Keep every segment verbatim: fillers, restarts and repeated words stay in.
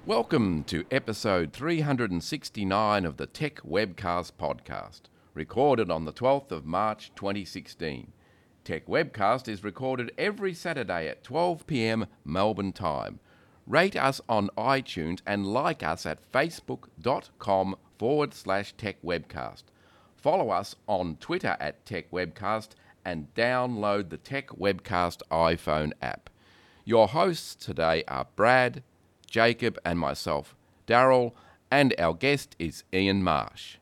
Welcome to episode three hundred sixty-nine of the Tech Webcast podcast, recorded on the twelfth of March twenty sixteen. Tech Webcast is recorded every Saturday at twelve p m Melbourne time. Rate us on iTunes and like us at facebook.com forward slash Tech Webcast. Follow us on Twitter at Tech Webcast and download the Tech Webcast iPhone app. Your hosts today are Brad, Jacob and myself, Daryl, and our guest is Ian Marsh.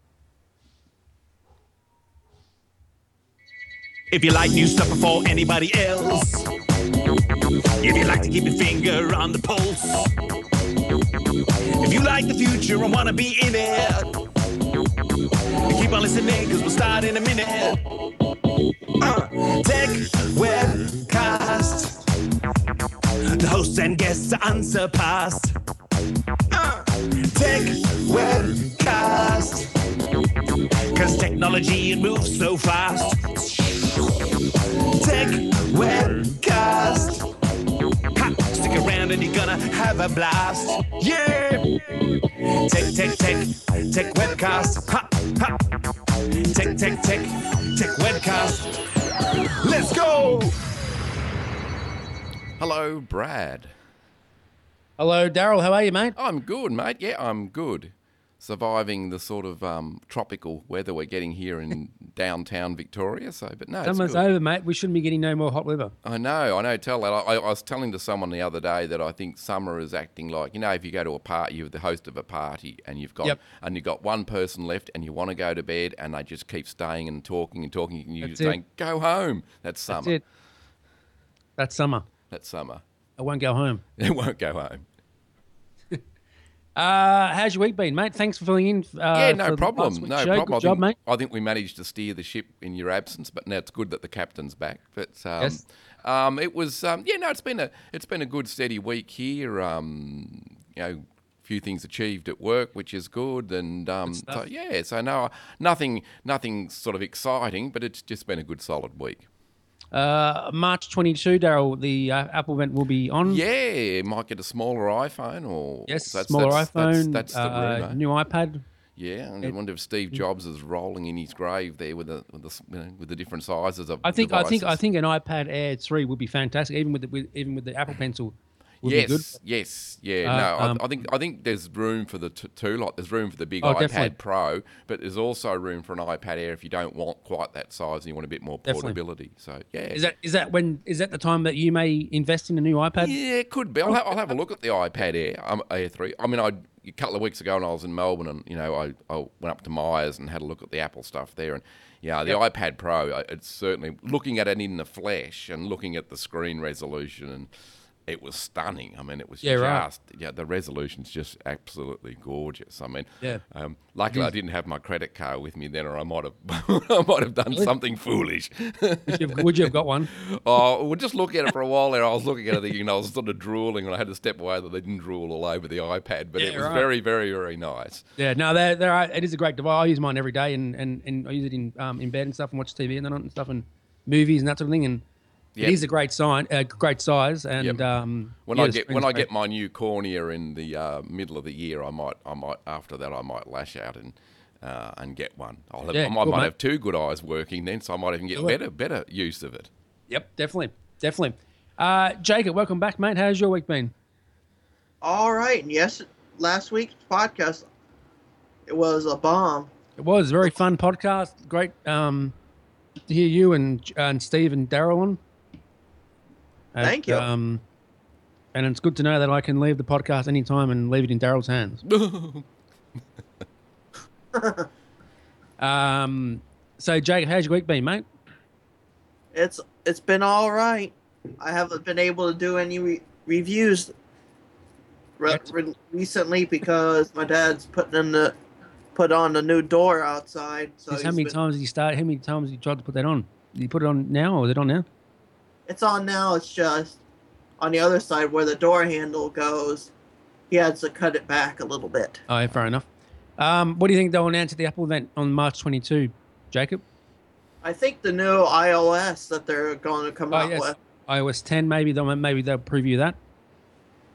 If you like new stuff before anybody else, if you like to keep your finger on the pulse, if you like the future and want to be in it, keep on listening because we'll start in a minute. Uh, Tech Webcast. The hosts and guests are unsurpassed. Uh, Tech Webcast. Cause technology, it moves so fast. Tech Webcast. Ha, stick around and you're gonna have a blast. Yeah! Tech, tech, tech, Tech Webcast. Ha, ha. Tech, tech, tech, Tech Webcast. Let's go! Hello, Brad. Hello, Daryl. How are you, mate? I'm good, mate. Yeah, I'm good. Surviving the sort of um, tropical weather we're getting here in downtown Victoria. So, but no, it's Summer's good. over, mate. We shouldn't be getting no more hot weather. I know, I know. Tell that. I, I was telling to someone the other day that I think summer is acting like, you know, if you go to a party, you're the host of a party, and you've got Yep. and you've got one person left, and you want to go to bed, and they just keep staying and talking and talking, and you That's just it. saying, "Go home." That's summer. That's it. That's summer. That's summer. I won't go home. It won't go home. Uh, how's your week been, mate? Thanks for filling in. Uh, Yeah, for no the problem. last week's No show. problem. Good I job, think, mate. I think we managed to steer the ship in your absence, but now it's good that the captain's back. But um, Yes. um, it was um, yeah, no, it's been a it's been a good steady week here. Um, you know, a few things achieved at work, which is good, and um, Good so stuff. yeah, so no, nothing nothing sort of exciting, but it's just been a good solid week. Uh, March twenty-second, Daryl, the uh, Apple event will be on. Yeah, might get a smaller iPhone or Yes, that's, smaller that's, iPhone, That's, that's the uh, rumour. new iPad. Yeah, and I wonder if Steve Jobs is rolling in his grave there with the with the you know, with the different sizes of I think. I think. I devices. think an iPad Air three would be fantastic, even with the with, even with the Apple Pencil. Would be good. Yes, yes, yeah. Uh, no, um, I, I think I think there's room for the t- two. Like there's room for the big Oh, iPad definitely. Pro, but there's also room for an iPad Air if you don't want quite that size and you want a bit more Definitely. portability. So yeah, Is that is that when is that the time that you may invest in a new iPad? yeah, it could be. I'll, ha- I'll have a look at the iPad Air, um, Air three. I mean, I a couple of weeks ago when I was in Melbourne, and you know, I, I went up to Myers and had a look at the Apple stuff there, and yeah, the Yep. iPad Pro. I- It's certainly looking at it in the flesh and looking at the screen resolution, and it was stunning. I mean, it was Yeah, right. just yeah, the resolution's just absolutely gorgeous. I mean, Yeah. um, luckily I didn't have my credit card with me then, or I might have I might have done something foolish. Would you, have, would you have got one? Oh, well, just look at it for a while there. I was looking at it thinking, I was sort of drooling, and I had to step away that they didn't drool all over the iPad. But it Yeah, was right. very, very, very nice. Yeah, no, there, there are. It is a great device. I use mine every day, and, and, and I use it in um, in bed and stuff, and watch T V and that and stuff, and movies and that sort of thing. And Yep. it is a great sign, a great size, and Yep. um, When yeah, I the get screen's when I great. get my new cornea in the uh, middle of the year, I might I might after that I might lash out and uh, and get one. I'll have, Yeah, I might, cool, might mate. have two good eyes working then, so I might even get Do it. better better use of it. Yep, definitely, definitely. Uh, Jacob, welcome back, mate. How's your week been? All right, and yes, last week's podcast, it was a bomb. It was a very fun podcast. Great um, to hear you and and Steve and Daryl on. And, Thank you. Um, and it's good to know that I can leave the podcast anytime and leave it in Daryl's hands. Um, so, Jacob, how's your week been, mate? It's it's been all right. I haven't been able to do any re- reviews re- Yet. re- recently because my dad's putting in the put on the new door outside. So Just how he's many been- times did you start? How many times did you try to put that on? Did you put it on now, or is it on now? it's on now. It's just on the other side where the door handle goes. He has to cut it back a little bit. Oh, yeah, fair enough. Um, what do you think they'll announce at the Apple event on March twenty-second, Jacob? I think the new iOS that they're going to come Oh, out yes. with. iOS ten, maybe they'll maybe they'll preview that.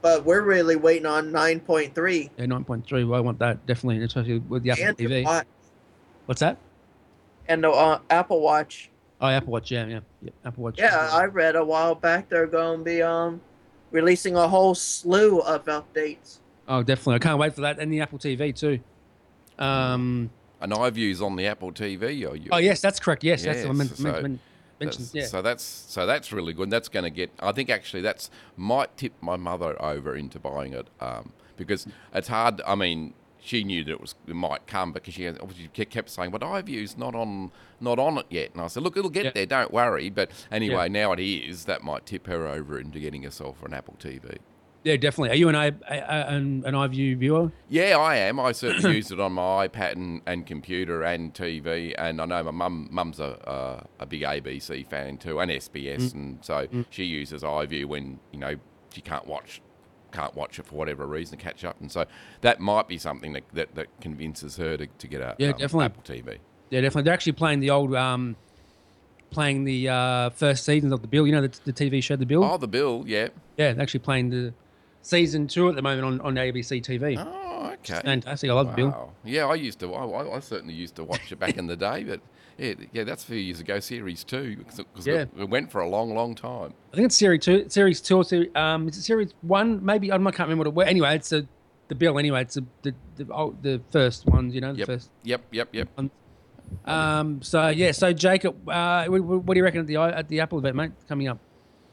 but we're really waiting on nine point three. Yeah, nine point three. Well, I want that definitely, especially with the Apple And T the V. Watch. What's that? And the uh, Apple Watch. Oh, Apple Watch. Yeah, yeah, yeah. Apple Watch. Yeah, I read a while back they're going to be um releasing a whole slew of updates. Oh, definitely. I can't wait for that, and the Apple T V too. Um. And iView's on the Apple T V. Or you, Oh, yes, that's correct. Yes, that's what I Yes, meant, so meant, meant, mentioned. that's- Yeah. So that's so that's really good. And that's going to get. I think actually that's might tip my mother over into buying it um, because it's hard. I mean, she knew that it was it might come because she obviously ke- kept saying, "But iView's not on not on it yet." And I said, "Look, it'll get Yeah. there. Don't worry." But anyway, Yeah. now it is. That might tip her over into getting herself an Apple T V. Yeah, definitely. Are you an, I, an, an iView viewer? Yeah, I am. I certainly use it on my iPad and, and computer and T V, and I know my mum mum's a, a a big A B C fan too, and S B S, Mm. and so she uses iView when you know she can't watch can't watch it for whatever reason to catch up, and so that might be something that that, that convinces her to, to get a Yeah, um, definitely. Apple T V. Yeah, definitely. They're actually playing the old, um, playing the uh, first seasons of The Bill. You know, the, the T V show The Bill? Oh, the bill, yeah. Yeah, they're actually playing the season two at the moment on, on A B C T V. Oh, okay. Fantastic. I love The Bill. Wow. Yeah, I used to. I, I I certainly used to watch it back in the day, but yeah, yeah, that's a few years ago. Series two, because Yeah. it, it went for a long, long time. I think it's series two, series two or series, um, is it series one? Maybe I can't remember what it was. Anyway, it's a, the Bill. Anyway, it's a, the the oh, the first ones. You know, the Yep. first. Yep, yep, yep. Um. So yeah. So Jacob, uh, what, what do you reckon at the at the Apple event, mate? Coming up.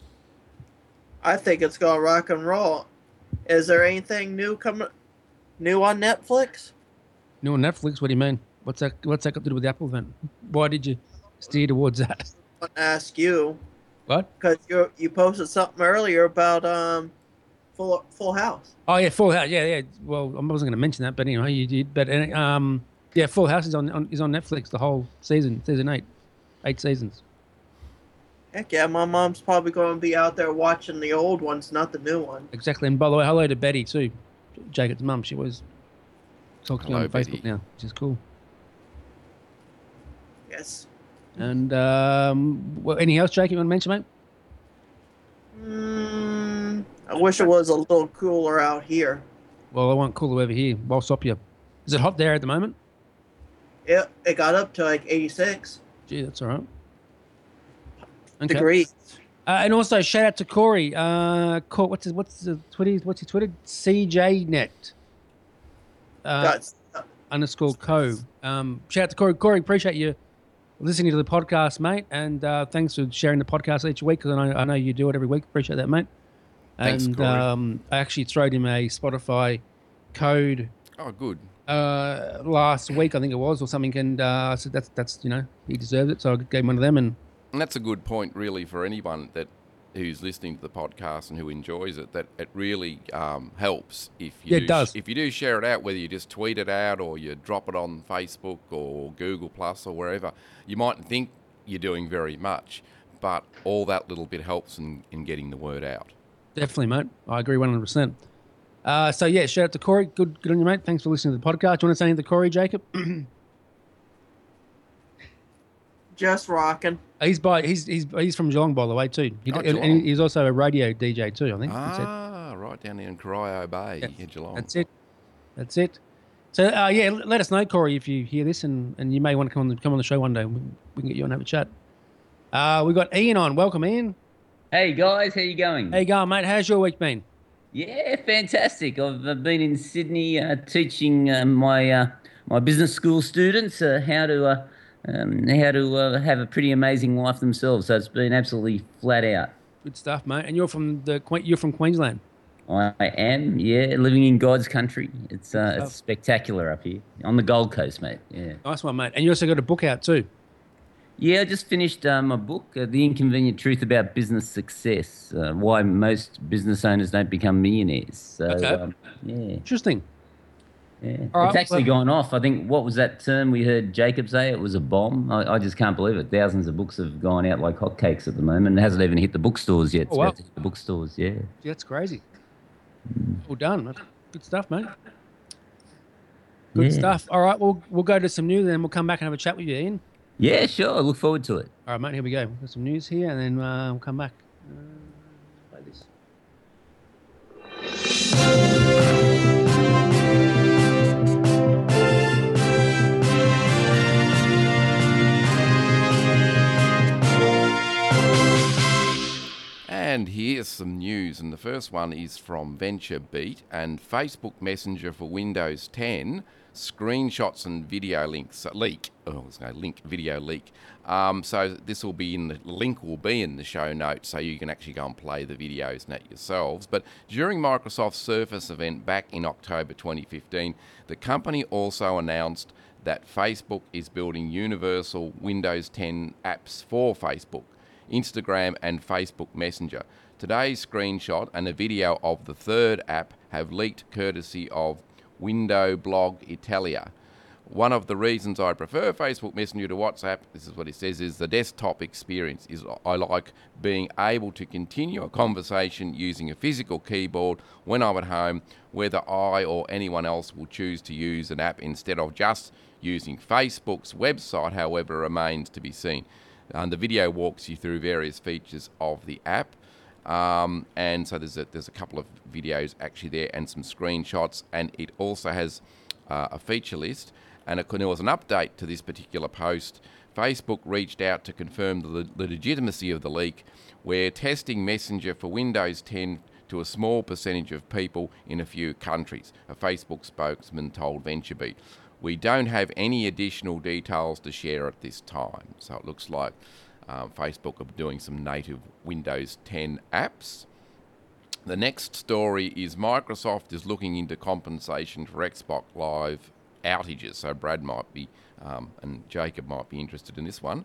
I think it's going to rock and roll. Is there anything new coming new on Netflix? New on Netflix? What do you mean? What's that? What's that got to do with the Apple event? Why did you steer towards that? I want to ask you What? because you you posted something earlier about um Full Full House. Oh yeah, Full House. Yeah, yeah. Well, I wasn't going to mention that, but anyway, you did. But uh, um, yeah, Full House is on, on is on Netflix the whole season, season eight, eight seasons. Heck yeah, my mom's probably going to be out there watching the old ones, not the new one. Exactly. And by the way, hello to Betty too, Jacob's mum. She was talking to me Hello, on Facebook Betty. now, which is cool. Yes. And um, well, anything else, Jacob, you want to mention, mate? Mm, I wish it was a little cooler out here. Well, I want cooler over here. Well, stop you. Is it hot there at the moment? It it got up to like eighty-six Gee, that's all right. Okay. degrees. Uh, and also shout out to Corey. Uh, Cor- what's his what's the Twitter? What's his Twitter? C J Net. Uh, got underscore co. Um, shout out to Corey. Corey, appreciate you listening to the podcast, mate, and uh, thanks for sharing the podcast each week. Because I know I know you do it every week. Appreciate that, mate. Thanks, and Corey. um, I actually throwed him a Spotify code Oh, good. uh, last week, I think it was, or something, and uh, I said that's that's you know he deserved it, so I gave him one of them, and And that's a good point, really, for anyone that who's listening to the podcast and who enjoys it. That it really um, helps if you Yeah, it do, does. if you do share it out, whether you just tweet it out or you drop it on Facebook or Google Plus or wherever. You mightn't think you're doing very much, but all that little bit helps in, in getting the word out. definitely, mate, I agree one hundred percent. Uh, so yeah, shout out to Corey. Good, good on you, mate. Thanks for listening to the podcast. Do you want to say anything to Corey, Jacob? just rocking. he's by he's he's he's from Geelong, by the way, too. He, Oh, and Geelong. he's also a radio D J too, I think. That's it. Ah, right down there in Corio Bay, Yeah, in Geelong. That's it. That's it. So uh, yeah, l- let us know, Corey, if you hear this, and, and you may want to come on the, come on the show one day. We, we can get you on and have a chat. Uh, we got Ian on. Welcome, Ian. Hey guys, how you going? How you going, mate? How's your week been? Yeah, fantastic. I've uh, been in Sydney uh, teaching uh, my uh, my business school students uh, how to uh, um, how to uh, have a pretty amazing life themselves. So it's been absolutely flat out. Good stuff, mate. And you're from the Que- you're from Queensland. I am, yeah, living in God's country. It's uh, stuff. it's spectacular up here on the Gold Coast, mate. Yeah. Nice one, mate. And you also got a book out too. Yeah, I just finished um, a book, uh, The Inconvenient Truth About Business Success, uh, Why Most Business Owners Don't Become Millionaires. So, Okay. um, yeah, Interesting. yeah. All right, It's actually well- gone off. I think, what was that term we heard Jacob say? It was a bomb. I, I just can't believe it. Thousands of books have gone out like hotcakes at the moment. It hasn't even hit the bookstores yet. It's Oh, wow. about to hit the bookstores, yeah. Yeah, that's crazy. Well done. That's good stuff, mate. Good Yeah. stuff. All right, we'll we'll go to some news, and then we'll come back and have a chat with you, Ian. Yeah, sure. I look forward to it. All right, mate. Here we go. We've got some news here, and then uh, we'll come back. Uh, play this. first one is from VentureBeat, and Facebook Messenger for Windows ten, screenshots and video links uh, leak. Oh, I was going to link, video leak. Um, so this will be in the link will be in the show notes, so you can actually go and play the videos and that yourselves. But during Microsoft's Surface event back in October twenty fifteen, the company also announced that Facebook is building universal Windows ten apps for Facebook, Instagram and Facebook Messenger. Today's screenshot and a video of the third app have leaked courtesy of Window Blog Italia. One of the reasons I prefer Facebook Messenger to WhatsApp, this is what it says, is the desktop experience. Is I like being able to continue a conversation using a physical keyboard when I'm at home, whether I or anyone else will choose to use an app instead of just using Facebook's website, however, remains to be seen. And the video walks you through various features of the app. Um, and so there's a, there's a couple of videos actually there and some screenshots, and it also has uh, a feature list. And it, there was an update to this particular post. Facebook reached out to confirm the, the legitimacy of the leak. We're testing Messenger for Windows ten to a small percentage of people in a few countries, a Facebook spokesman told VentureBeat. We don't have any additional details to share at this time. So it looks like um, Facebook are doing some native Windows ten apps. The next story is Microsoft is looking into compensation for Xbox Live outages. So Brad might be, um, and Jacob might be interested in this one.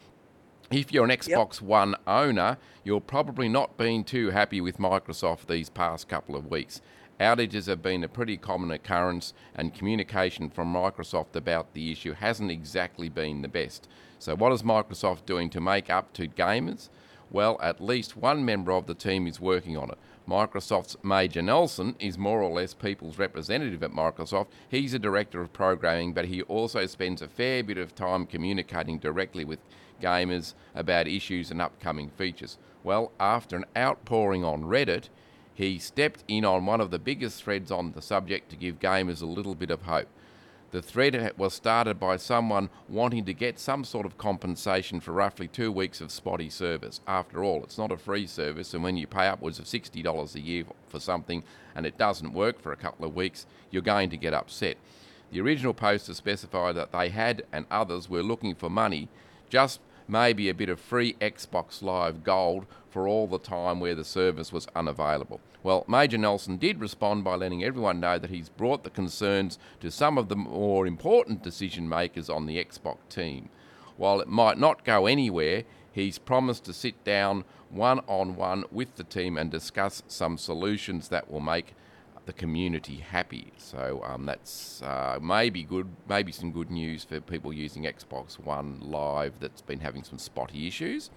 If you're an Xbox yep. One owner, you're probably not been too happy with Microsoft these past couple of weeks. Outages have been a pretty common occurrence, and communication from Microsoft about the issue hasn't exactly been the best. So what is Microsoft doing to make up to gamers? Well, at least one member of the team is working on it. Microsoft's Major Nelson is more or less people's representative at Microsoft. He's a director of programming, but he also spends a fair bit of time communicating directly with gamers about issues and upcoming features. Well, after an outpouring on Reddit, he stepped in on one of the biggest threads on the subject to give gamers a little bit of hope. The thread was started by someone wanting to get some sort of compensation for roughly two weeks of spotty service. After all, it's not a free service, and when you pay upwards of sixty dollars a year for something and it doesn't work for a couple of weeks, you're going to get upset. The original poster specified that they had and others were looking for money, just maybe a bit of free Xbox Live Gold for all the time where the service was unavailable. Well, Major Nelson did respond by letting everyone know that he's brought the concerns to some of the more important decision makers on the Xbox team. While it might not go anywhere, he's promised to sit down one-on-one with the team and discuss some solutions that will make the community happy. So um, that's uh, maybe good, maybe some good news for people using Xbox One Live that's been having some spotty issues.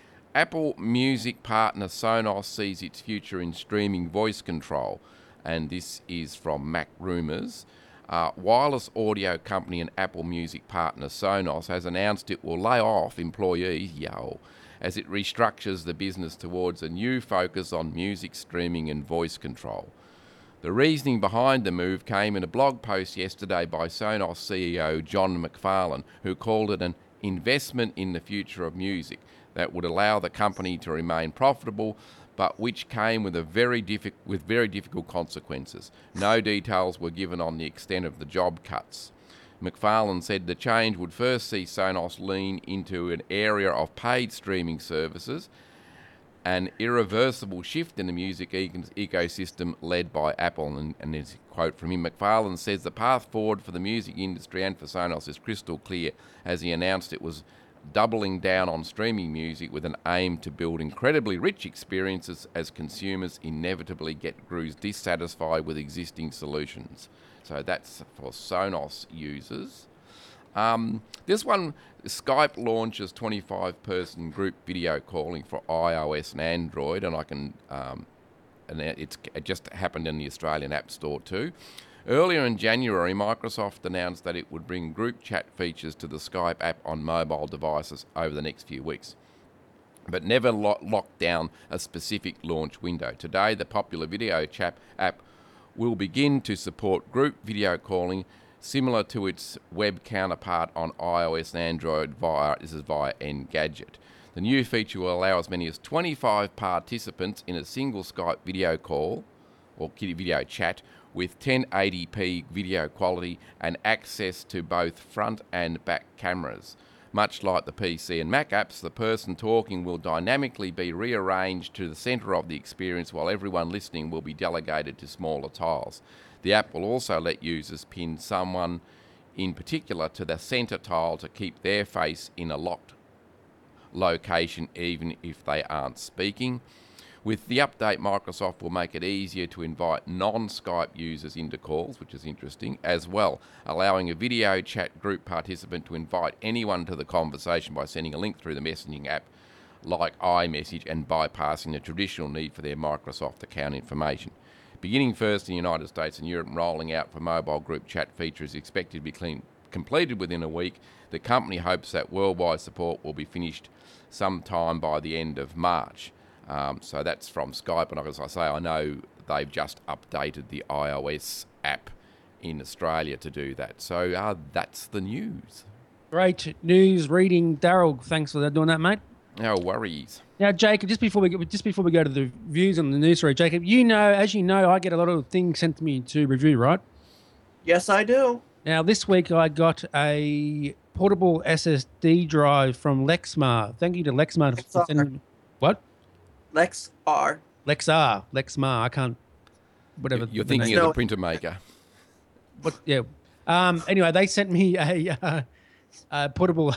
Apple Music partner Sonos sees its future in streaming voice control, and this is from Mac Rumors. Uh, wireless audio company and Apple Music partner Sonos has announced it will lay off employees, yo, as it restructures the business towards a new focus on music streaming and voice control. The reasoning behind the move came in a blog post yesterday by Sonos C E O John McFarlane, who called it an investment in the future of music that would allow the company to remain profitable, but which came with a very diffi- with very difficult consequences. No details were given on the extent of the job cuts. McFarlane said the change would first see Sonos lean into an area of paid streaming services, an irreversible shift in the music e- ecosystem led by Apple. And, and there's a quote from him. McFarlane says the path forward for the music industry and for Sonos is crystal clear, as he announced it was doubling down on streaming music with an aim to build incredibly rich experiences as consumers inevitably get grew dissatisfied with existing solutions. So that's for Sonos users. Um, this one, Skype launches twenty-five person group video calling for iOS and Android, and I can, um, and it's, it just happened in the Australian App Store too. Earlier in January, Microsoft announced that it would bring group chat features to the Skype app on mobile devices over the next few weeks, but never lo- locked down a specific launch window. Today, the popular video chat app will begin to support group video calling similar to its web counterpart on iOS and Android via, this is via Engadget. The new feature will allow as many as twenty-five participants in a single Skype video call or video chat with ten eighty p video quality and access to both front and back cameras. Much like the P C and Mac apps, the person talking will dynamically be rearranged to the centre of the experience, while everyone listening will be delegated to smaller tiles. The app will also let users pin someone in particular to the centre tile to keep their face in a locked location even if they aren't speaking. With the update, Microsoft will make it easier to invite non-Skype users into calls, which is interesting, as well, allowing a video chat group participant to invite anyone to the conversation by sending a link through the messaging app like iMessage and bypassing the traditional need for their Microsoft account information. Beginning first in the United States and Europe and rolling out for mobile group chat feature is expected to be clean, completed within a week. The company hopes that worldwide support will be finished sometime by the end of March. Um, so that's from Skype, and as I say, I know they've just updated the iOS app in Australia to do that. So uh, that's the news. Great news reading, Daryl. Thanks for doing that, mate. No worries. Now, Jacob, just before we go, just before we go to the views on the news story, Jacob, you know, as you know, I get a lot of things sent to me to review, right? Yes, I do. Now, this week I got a portable S S D drive from Lexmark. Thank you to Lexmark for Lexar. sending. What? Lex R. Lexar. Lexmark. I can't. Whatever. You're the thinking name- of No. the printer maker. What? Yeah. Um. Anyway, they sent me a, uh, a portable,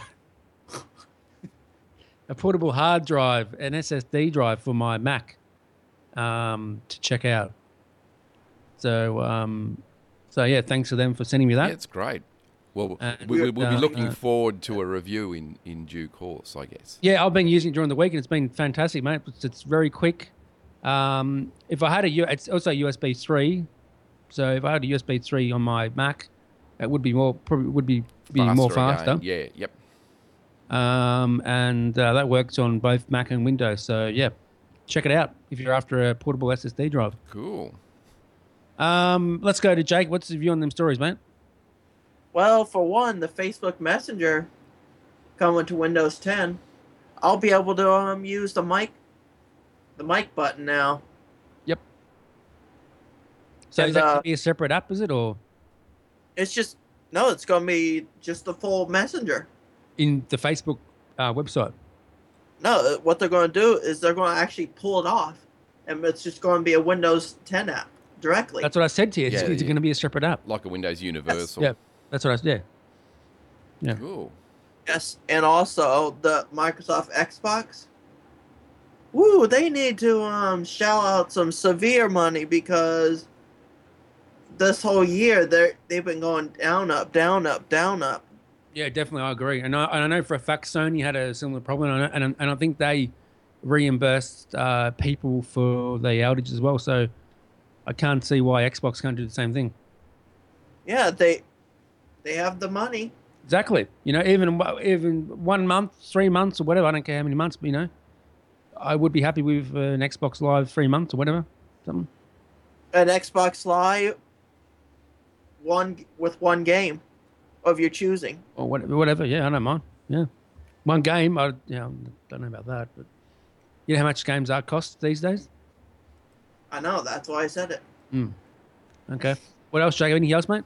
a portable hard drive, an S S D drive for my Mac, um, to check out. So, um, so yeah, thanks to them for sending me that. Yeah, it's great. Well, Uh, we, we, we'll be uh, looking uh, forward to a review in, in due course, I guess. Yeah, I've been using it during the week, and it's been fantastic, mate. It's, it's very quick. Um, if I had a, U- it's also U S B three, so if I had a U S B three on my Mac, it would be more probably would be be more faster. again. Yeah, yep. Um, and uh, that works on both Mac and Windows. So yeah, check it out if you're after a portable S S D drive. Cool. Um, let's go to Jake. What's the view on them stories, mate? Well, for one, the Facebook Messenger coming to Windows ten, I'll be able to um use the mic, the mic button now. Yep. So And, is that going uh, to be a separate app, is it, or It's just no, it's gonna be just the full Messenger. in the Facebook uh, website? No, what they're gonna do is they're gonna actually pull it off, and it's just gonna be a Windows ten app directly. That's what I said to you. It's, Yeah, it's yeah. going to be a separate app. Like a Windows Universal. Yeah, that's what I said. Yeah. Cool. Yes, and also the Microsoft Xbox. Woo, they need to um shell out some severe money because this whole year they they've been going down, up, down, up, down, up. Yeah, definitely, I agree. And I, and I know for a fact Sony had a similar problem, and I, and, and I think they reimbursed uh, people for the outage as well. So I can't see why Xbox can't do the same thing. Yeah, they they have the money. Exactly. You know, even even one month, three months, or whatever. I don't care how many months, but you know, I would be happy with uh, an Xbox Live three months or whatever. Something. An Xbox Live, one with one game of your choosing. Or whatever, whatever. Yeah, I don't mind. Yeah, one game. I yeah, I don't know about that, but you know how much games are cost these days. I know, that's why I said it. Okay. What else, Jake? Anything else, mate?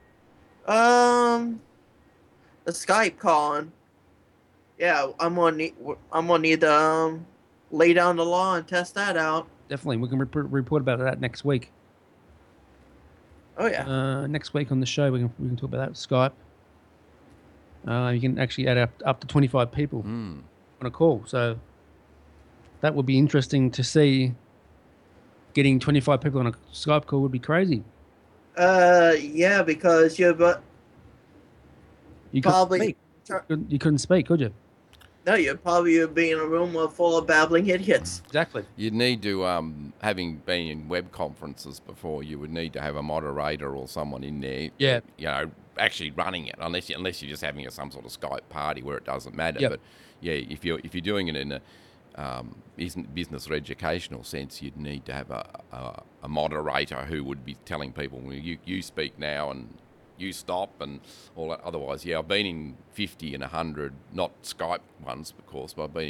Um, the Skype calling. Yeah, I'm gonna need. I'm gonna need to um lay down the law and test that out. Definitely. We can rep- report about that next week. Oh yeah. Uh, next week on the show, we can we can talk about that. Skype. Uh, you can actually add up up to twenty-five people Mm. on a call. So that would be interesting to see. Getting twenty-five people on a Skype call would be crazy. Uh, yeah, because you but You couldn't probably speak. You couldn't- You couldn't speak, could you? no, you'd probably be in a room full of babbling idiots. Exactly. You'd need to, um, having been in web conferences before, you would need to have a moderator or someone in there. Yeah. You know, actually running it, unless you, unless you're just having a, some sort of Skype party where it doesn't matter. Yep. But yeah, if you're if you're doing it in a um, isn't business or educational sense, you'd need to have a, a, a moderator who would be telling people, well, you you speak now and you stop and all that. Otherwise, yeah, I've been in fifty and one hundred, not Skype ones, of course, but I've been in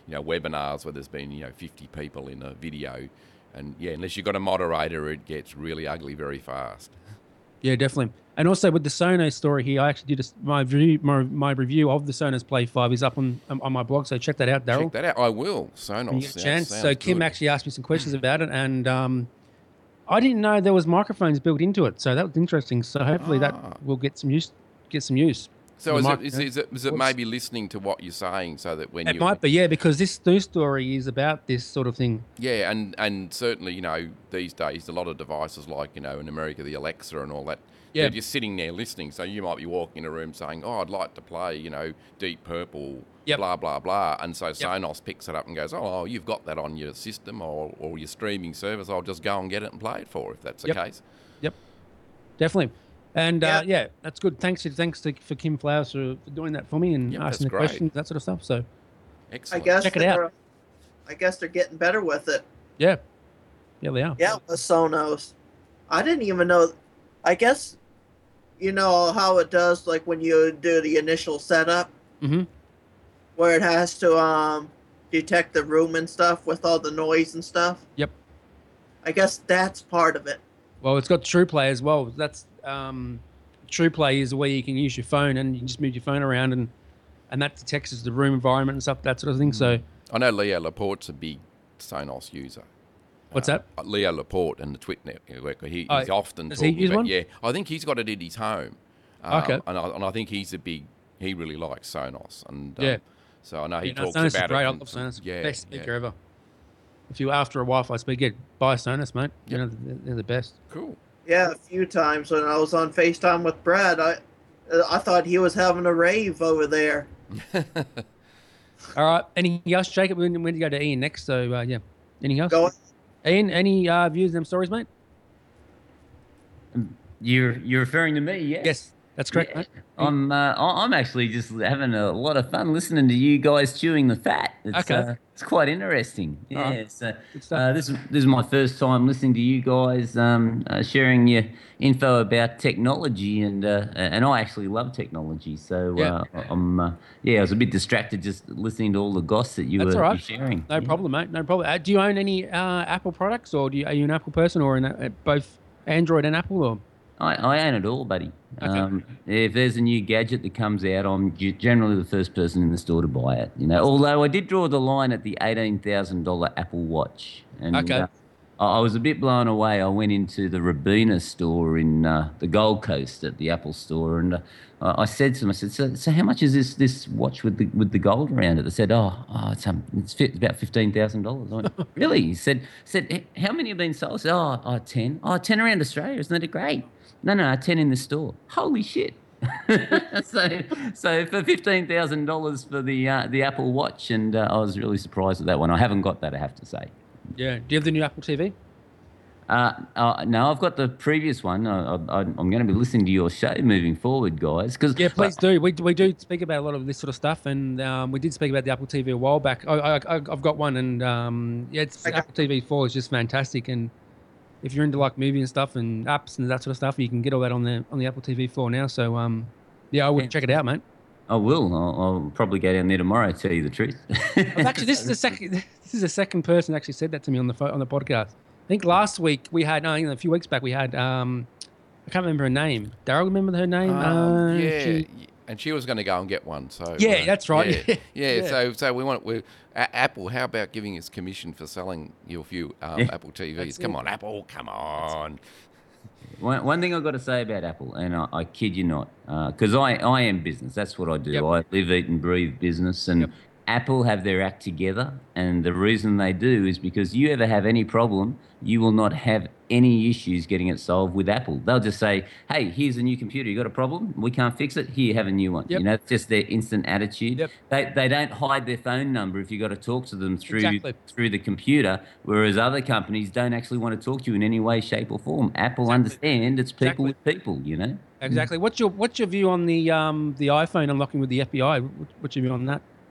you know, webinars where there's been, you know, fifty people in a video. And, yeah, unless you've got a moderator, it gets really ugly very fast. Yeah, definitely. And also with the Sonos story here, I actually did a, my, review, my my review of the Sonos Play five is up on on my blog, so check that out, Daryl. Check that out. I will. Sonos. When you get a chance. Sounds So Kim good. actually asked me some questions about it, and um, I didn't know there was microphones built into it, so that was interesting. So hopefully Ah. that will get some use. Get some use. So The is it, mic- is, is it, is it Whoops. maybe listening to what you're saying so that when It you... might be, yeah, because this news story is about this sort of thing. Yeah, and, and certainly, you know, these days, a lot of devices like, you know, in America, the Alexa and all that, Yeah. they're just sitting there listening. So you might be walking in a room saying, oh, I'd like to play, you know, Deep Purple, Yep. blah, blah, blah. And so Sonos picks it up and goes, oh, you've got that on your system or, or your streaming service. I'll just go and get it and play it for if that's the Yep. case. Yep, definitely. And Yeah. uh, yeah, that's good. Thanks, to, thanks to, for Kim Flowers for, for doing that for me and Yep, asking that's the great. questions, that sort of stuff. So I Excellent. guess Check it they're- out. I guess they're getting better with it. yeah, yeah, they are. Yeah, with Sonos. I didn't even know. I guess, you know how it does, like when you do the initial setup, Mm-hmm. where it has to um detect the room and stuff with all the noise and stuff. Yep. I guess that's part of it. Well, it's got TruePlay as well. That's um, TruePlay is where you can use your phone and you can just move your phone around and and that detects the room environment and stuff, that sort of thing. So I know Leo Laporte's a big Sonos user. what's Uh, that? Leo Laporte and the Twit network. He, Oh, he's often does he talking use about, one? yeah, I think he's got it at his home. Um, Okay. And I, and I think he's a big, he really likes Sonos. And um, Yeah. so I know he Yeah, no, talks Sonos is about great. it. I and love some- Sonos. Yeah, Best speaker yeah. ever. If you're after a Wi-Fi speaker, buy a Sonos, mate. You Yep. know, they're, they're the best. Cool. Yeah, a few times when I was on FaceTime with Brad, I I thought he was having a rave over there. All right. Anything else, Jacob? We're going to go to Ian next. So, uh, yeah. Anything else? Go Ian, any uh, views on them stories, mate? You're you're referring to me, yeah? Yes, that's correct, Yeah. mate. I'm uh, I- I'm actually just having a lot of fun listening to you guys chewing the fat. It's, Okay. uh, it's quite interesting. Yeah. Alright. So, Good stuff. uh, this is this is my first time listening to you guys um, uh, sharing your info about technology, and uh, and I actually love technology. So Yeah. uh, I'm uh, yeah, I was a bit distracted just listening to all the goss that you That's were all right. sharing. No Yeah. problem, mate. No problem. Uh, do you own any uh, Apple products, or do you, are you an Apple person, or in uh, both Android and Apple? Or I, I own it all, buddy. Okay. Um, if there's a new gadget that comes out, I'm g- generally the first person in the store to buy it. You know, although I did draw the line at the eighteen thousand dollar Apple Watch, and Okay. uh, I I was a bit blown away. I went into the Rabina store in uh, the Gold Coast at the Apple store, and uh, I I said to them, I said, so, so how much is this this watch with the with the gold around it? They said, oh, oh it's um, it's fit, about fifteen thousand dollars. I went, really? He said, said, "H- how many have been sold? I said, oh, oh, ten. Oh, ten around Australia. Isn't that great? No, no, ten in the store. Holy shit. so, so for fifteen thousand dollars for the uh, the Apple Watch, and uh, I was really surprised at that one. I haven't got that, I have to say. yeah, do you have the new Apple T V? Uh, uh, no, I've got the previous one. I, I, I'm going to be listening to your show moving forward, guys. Cause, Yeah, please do. We, we do speak about a lot of this sort of stuff, and um, we did speak about the Apple T V a while back. I, I, I- I've got one, and um, yeah, it's I got- Apple T V four is just fantastic. And if you're into like movie and stuff and apps and that sort of stuff, you can get all that on the on the Apple T V four now. So um, yeah, I would Yeah. check it out, mate. I will. I'll, I'll probably go down there tomorrow. To tell you the truth. I've actually, this is the second. This is the second person that actually said that to me on the pho- on the podcast. I think last week we had, no, you know, a few weeks back we had. Um, I can't remember her name. Daryl, remember her name? Um, Uh, yeah, she- y- and she was going to go and get one. So Yeah, uh, that's right. Yeah, yeah, Yeah. So so we want we a- Apple. How about giving us commission for selling your few um, Yeah. Apple T Vs? That's Come it. on, Apple. Come on. One, one thing I've got to say about Apple, and I, I kid you not, because I, I am business. That's what I do. Yep. I live, eat, and breathe business. And Yep. Apple have their act together. And the reason they do is because you ever have any problem, you will not have any issues getting it solved with Apple. They'll just say, hey, here's a new computer. You got a problem? We can't fix it. Here, have a new one. Yep. You know, it's just their instant attitude. Yep. They, they don't hide their phone number if you got to talk to them through Exactly. through the computer, whereas other companies don't actually want to talk to you in any way, shape, or form. Apple Exactly. understand it's people Exactly. with people, you know? Exactly. What's your what's your view on the um the iPhone unlocking with the F B I? What- What's your view on that?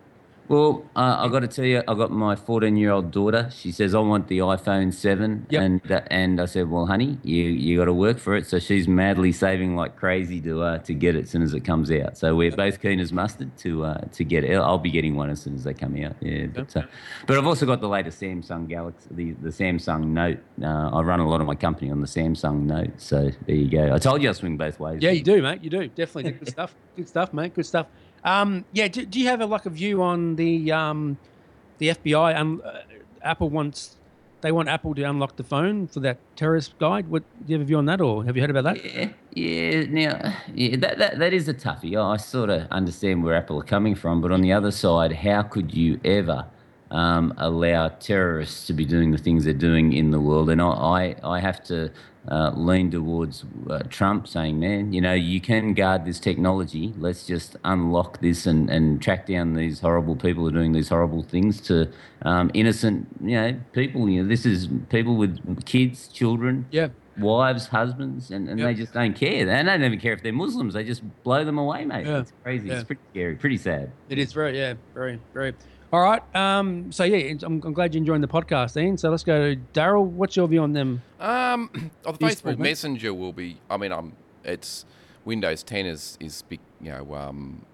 Well, uh, I got to tell you, I got my fourteen-year-old daughter. She says I want the iPhone seven, Yep. and uh, and I said, well, honey, you you got to work for it. So she's madly saving like crazy to uh, to get it as soon as it comes out. So we're both keen as mustard to uh, to get it. I'll be getting one as soon as they come out. Yeah, but uh, but I've also got the latest Samsung Galaxy, the the Samsung Note. Uh, I run a lot of my company on the Samsung Note. So there you go. I told you I swing both ways. Yeah, you do, mate. You do definitely good stuff. Good stuff, mate. Good stuff. Um, yeah. Do, do you have a like a view on the um, the F B I? Um, uh, Apple wants they want Apple to unlock the phone for that terrorist guide. What do you have a view on that, or have you heard about that? Yeah, yeah. Now, yeah, that that, that is a toughie. I sort of understand where Apple are coming from, but on the other side, how could you ever um, allow terrorists to be doing the things they're doing in the world? And I, I, I have to uh, lean towards uh, Trump saying, man, you know, you can guard this technology. Let's just unlock this and, and track down these horrible people who are doing these horrible things to um, innocent, you know, people. You know, this is people with kids, children. Yeah. Wives, husbands, and, and Yep. they just don't care. They don't even care if they're Muslims. They just blow them away, mate. Yeah. It's crazy. Yeah. It's pretty scary, pretty sad. It is very, yeah, very, very. All right. Um. So yeah, I'm, I'm glad you're enjoying the podcast, Ian. So let's go to Daryl. What's your view on them? Um, oh, the These Facebook three, mate. Messenger will be. I mean, um, it's Windows ten is is big. You know, um,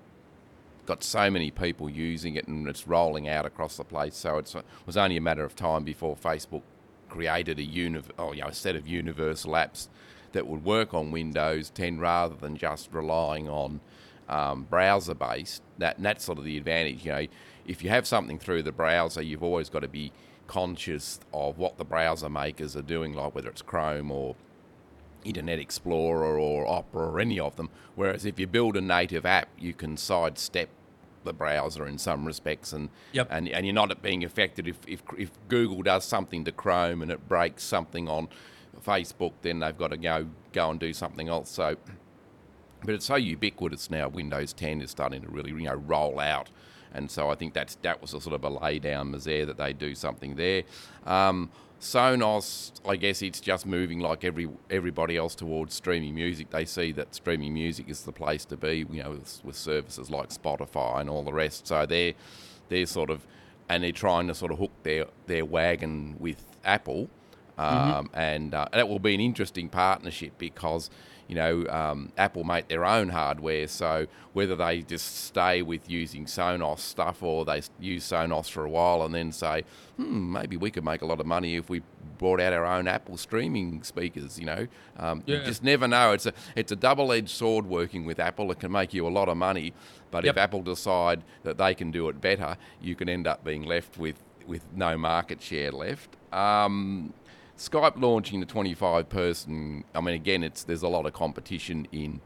got so many people using it, and it's rolling out across the place. So it's, it was only a matter of time before Facebook created a uni- oh, you know, a set of universal apps that would work on Windows ten rather than just relying on um, browser-based. That and that's sort of the advantage. You know, if you have something through the browser, you've always got to be conscious of what the browser makers are doing, like whether it's Chrome or Internet Explorer or Opera or any of them. Whereas if you build a native app, you can sidestep the browser in some respects, and Yep. and, and you're not being affected if, if if Google does something to Chrome and it breaks something on Facebook, then they've got to go go and do something else. So, but it's so ubiquitous now. Windows ten is starting to really, you know, roll out, and so I think that's that was a sort of a lay down misere that they do something there. Um, Sonos, I guess it's just moving like every everybody else towards streaming music. They see that streaming music is the place to be, you know, with, with services like Spotify and all the rest. So they're they're sort of, and they're trying to sort of hook their their wagon with Apple, um, mm-hmm. and uh, that will be an interesting partnership because, you know, um, Apple make their own hardware, so whether they just stay with using Sonos stuff or they use Sonos for a while and then say, hmm, maybe we could make a lot of money if we brought out our own Apple streaming speakers, you know. Um, Yeah. You just never know. It's a it's a double-edged sword working with Apple. It can make you a lot of money, but Yep. if Apple decide that they can do it better, you can end up being left with, with no market share left. Um, Skype launching the twenty-five person, I mean, again, it's there's a lot of competition in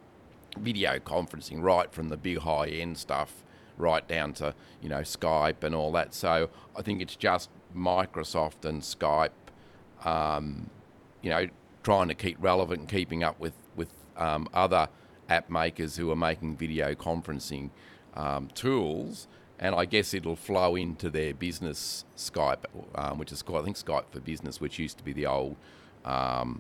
video conferencing, right from the big high-end stuff right down to, you know, Skype and all that. So I think it's just Microsoft and Skype, um, you know, trying to keep relevant and keeping up with, with um, other app makers who are making video conferencing um, tools. And I guess it'll flow into their business Skype, um, which is, I think, Skype for Business, which used to be the old um,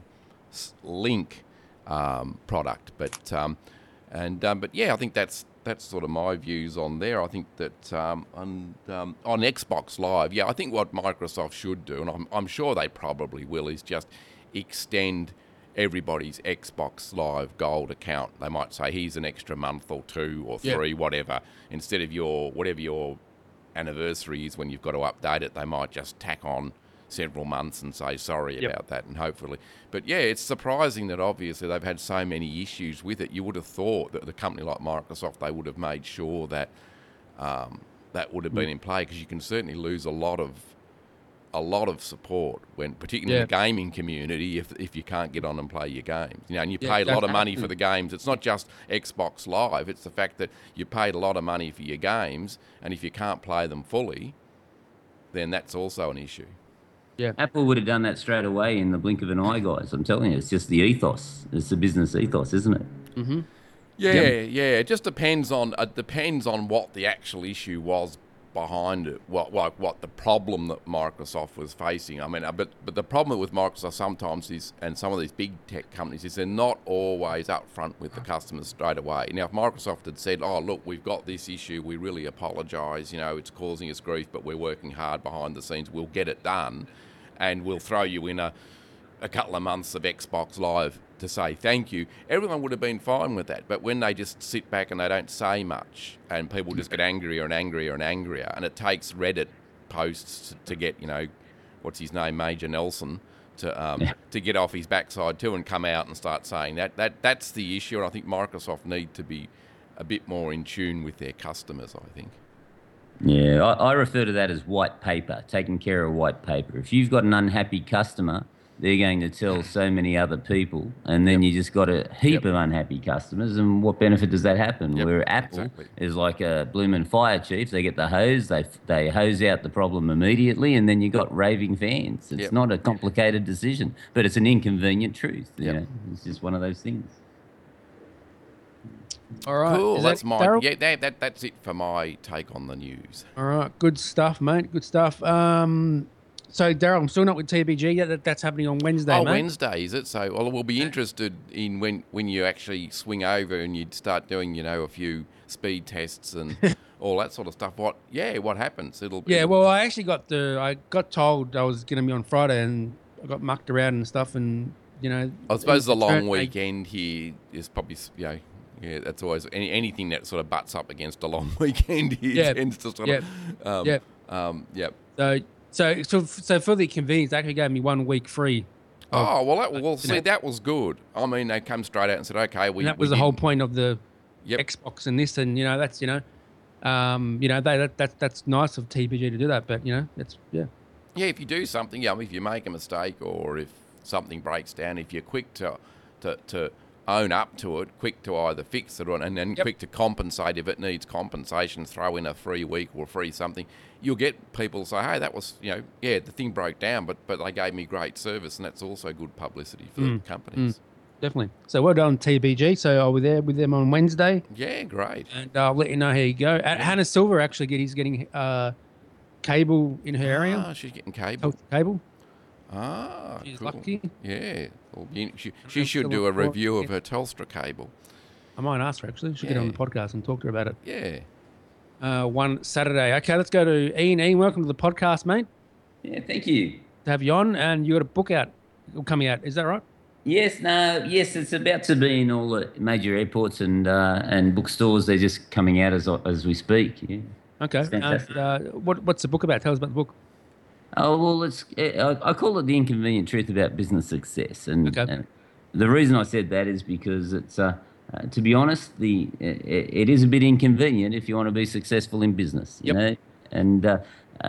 Link um, product. But um, and um, but yeah, I think that's that's sort of my views on there. I think that um, on um, on Xbox Live, yeah, I think what Microsoft should do, and I'm I'm sure they probably will, is just extend everybody's Xbox Live Gold account. They might say, here's an extra month or two or three, Yeah. whatever. Instead of your whatever your anniversary is when you've got to update it, they might just tack on several months and say sorry Yep. about that, and hopefully. But yeah, it's surprising that obviously they've had so many issues with it. You would have thought that the company like Microsoft, they would have made sure that um, that would have been in play, because you can certainly lose a lot of a lot of support when, particularly in the Yeah. gaming community, if if you can't get on and play your games. You know, and you Yeah, paid a lot of exactly. money for the games. It's not just Xbox Live, it's the fact that you paid a lot of money for your games, and if you can't play them fully, then that's also an issue. Apple would have done that straight away in the blink of an eye, guys. I'm telling you, it's just the ethos. It's the business ethos, isn't it? Yeah, yeah. It just depends on it depends on what the actual issue was behind it, what like what the problem that Microsoft was facing. I mean, uh, but but the problem with Microsoft sometimes is, and some of these big tech companies, is they're not always upfront with the customers straight away. Now, if Microsoft had said, "Oh, look, we've got this issue, we really apologise, you know, it's causing us grief, but we're working hard behind the scenes, we'll get it done, and we'll throw you in a a couple of months of Xbox Live to say thank you," everyone would have been fine with that. But when they just sit back and they don't say much, and people just get angrier and angrier and angrier, and it takes Reddit posts to, to get, you know, what's his name, Major Nelson, to um, Yeah. to get off his backside too and come out and start saying that. that that's the issue, and I think Microsoft need to be a bit more in tune with their customers, I think. Yeah, I, I refer to that as white paper, taking care of white paper. If you've got an unhappy customer, they're going to tell so many other people, and then you just got a heap Yep. of unhappy customers, and what benefit does that happen? Yep, Where Apple exactly. is like a bloomin' fire chief, they get the hose, they they hose out the problem immediately, and then you got raving fans. It's Yep. not a complicated decision, but it's an inconvenient truth. You Yep. know? It's just one of those things. All right. Cool, Is that's that my Daryl? yeah. That, that that's it for my take on the news. All right. Good stuff, mate. Good stuff. Um, so Daryl, I'm still not with T B G. Yeah, that, that's happening on Wednesday, Oh, mate. Wednesday, is it? So, well, we'll be interested in when, when you actually swing over and you'd start doing, you know, a few speed tests and all that sort of stuff. What, yeah, what happens? It'll Yeah, it'll- well, I actually got the I got told I was going to be on Friday, and I got mucked around and stuff, and you know. I suppose the it long turned- weekend here is probably, you know, yeah, that's always any, anything that sort of butts up against a long weekend here Yeah, tends to sort yeah, of, um, yeah. um, yeah. So, so, so, so for the convenience, they actually gave me one week free. of- Oh well, that, well, you see, know. that was good. I mean, they come straight out and said, okay, we. and that we was the whole did- point of the Yep. Xbox and this, and you know, that's you know, um, you know, they, that that that's nice of T B G to do that, but you know, that's yeah. Yeah, if you do something, yeah, if you make a mistake or if something breaks down, if you're quick to to, to own up to it, quick to either fix it or, and then Yep. quick to compensate if it needs compensation, throw in a free week or free something, you'll get people say, hey, that was, you know, yeah, the thing broke down, but but they gave me great service, and that's also good publicity for Mm, the companies. Definitely. So well done, T B G. So I'll be there with them on Wednesday, Yeah, great. and I'll let you know how you go. Uh, Hannah Silver actually get he's getting uh, cable in her area, Ah, she's getting cable. health cable. Ah, She's cool. lucky. Yeah. Well, you- she, I'm she should still do a looking forward review to of it. her Telstra cable. I might ask her actually. She'll get on the Yeah. podcast and talk to her about it. Yeah. Uh, one Saturday. Okay, let's go to Ian. Ian, welcome to the podcast, mate. Yeah, thank you. To have you on, and you got a book out coming out. Is that right? Yes, no, yes, it's about to be in all the major airports and uh, and bookstores. They're just coming out as as we speak. Yeah. Okay. It's fantastic. And, uh, what what's the book about? Tell us about the book. Oh well, it's I, I call it the inconvenient truth about business success, and, Okay. and the reason I said that is because it's uh, uh, to be honest, the it, it is a bit inconvenient if you want to be successful in business, you Yep. know, and. Uh,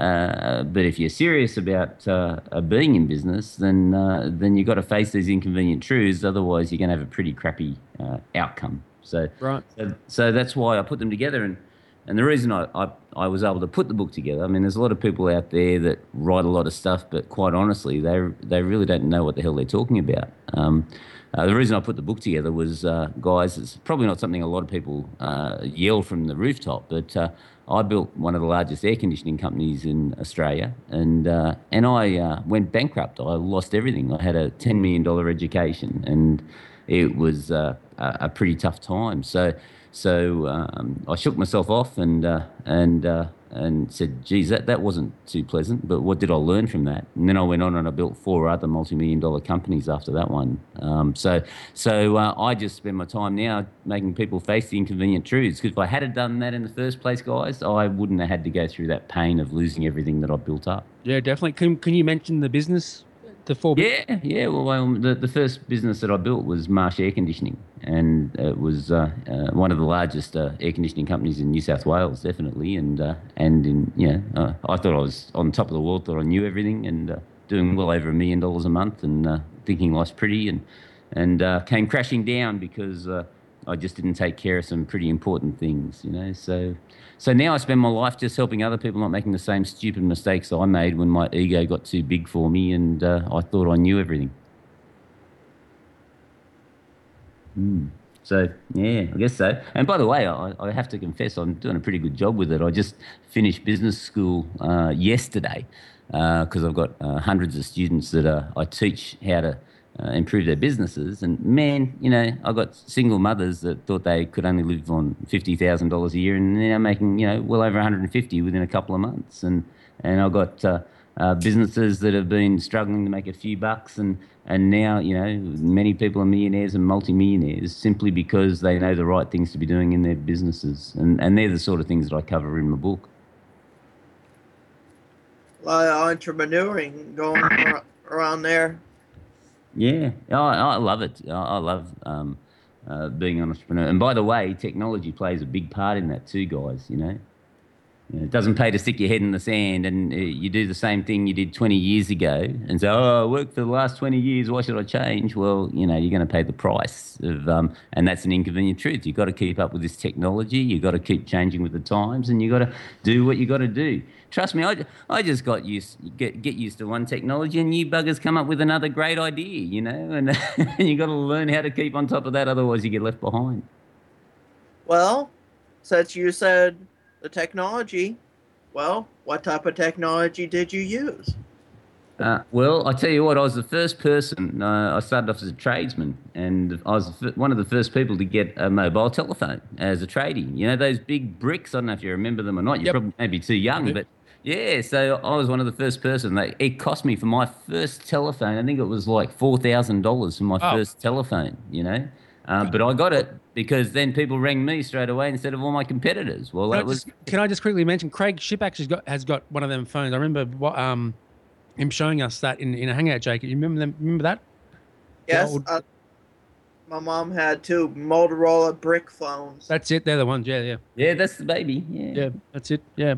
uh, but if you're serious about uh, uh, being in business, then uh, then you've got to face these inconvenient truths. Otherwise, you're going to have a pretty crappy uh, outcome. So, Right. so, so that's why I put them together. And, and the reason I, I, I was able to put the book together, I mean, there's a lot of people out there that write a lot of stuff, but quite honestly, they they really don't know what the hell they're talking about. Um, uh, the reason I put the book together was, uh, guys, it's probably not something a lot of people uh, yell from the rooftop, but uh, I built one of the largest air conditioning companies in Australia, and uh, and I uh, went bankrupt. I lost everything. I had a ten million dollars education, and it was uh, a, a pretty tough time. So so um, I shook myself off and uh, and uh, and said, geez, that, that wasn't too pleasant, but what did I learn from that? And then I went on and I built four other multi-million dollar companies after that one. Um, so so uh, I just spend my time now making people face the inconvenient truths, because if I had done that in the first place, guys, I wouldn't have had to go through that pain of losing everything that I built up. Yeah, definitely. Can Can you mention the business, the four? Yeah, yeah. Well, um, the the first business that I built was Marsh Air Conditioning, and it was uh, uh, one of the largest uh, air conditioning companies in New South Wales, definitely. And uh, and in you know, uh, I thought I was on top of the world, thought I knew everything, and uh, doing well over a million dollars a month, and uh, thinking life's pretty, and and uh, came crashing down because uh, I just didn't take care of some pretty important things, you know. So. So now I spend my life just helping other people not making the same stupid mistakes I made when my ego got too big for me and uh, I thought I knew everything. Mm. So yeah, I guess so. And by the way, I, I have to confess, I'm doing a pretty good job with it. I just finished business school uh, yesterday because I've got uh, hundreds of students that uh, I teach how to uh, improve their businesses. And man, you know, I got single mothers that thought they could only live on fifty thousand dollars a year, and they're now making, you know, well over one hundred fifty within a couple of months. And and I got uh, uh, businesses that have been struggling to make a few bucks, and and now, you know, many people are millionaires and multimillionaires simply because they know the right things to be doing in their businesses. And, and they're the sort of things that I cover in my book. A lot of entrepreneuring going ar- around there. Yeah, I, I love it. I, I love um, uh, being an entrepreneur. And by the way, technology plays a big part in that too, guys, you know. You know, it doesn't pay to stick your head in the sand and uh, you do the same thing you did twenty years ago and say, oh, I worked for the last twenty years, why should I change? Well, you know, you're going to pay the price of, um, and that's an inconvenient truth. You've got to keep up with this technology. You've got to keep changing with the times, and you've got to do what you've got to do. Trust me, I, I just got used, get, get used to one technology and you buggers come up with another great idea, you know, and, and you've got to learn how to keep on top of that, otherwise you get left behind. Well, since you said the technology, well, what type of technology did you use? Uh, well, I tell you what, I was the first person, uh, I started off as a tradesman, and I was the f- one of the first people to get a mobile telephone as a tradie. You know, those big bricks, I don't know if you remember them or not, you're Yep. probably maybe too young, but yeah, so I was one of the first person. Like, it cost me for my first telephone, I think it was like four thousand dollars for my Oh. first telephone, you know. Uh, but I got it because then people rang me straight away instead of all my competitors. Well, Can I, that was... just, can I just quickly mention Craig Ship actually got, has got one of them phones. I remember what, um, him showing us that in, in a hangout, Jake. You remember them? Remember that? Yes, old- uh, my mom had two Motorola brick phones. That's it. They're the ones. Yeah, yeah, Yeah, that's the baby. Yeah. yeah. That's it. Yeah.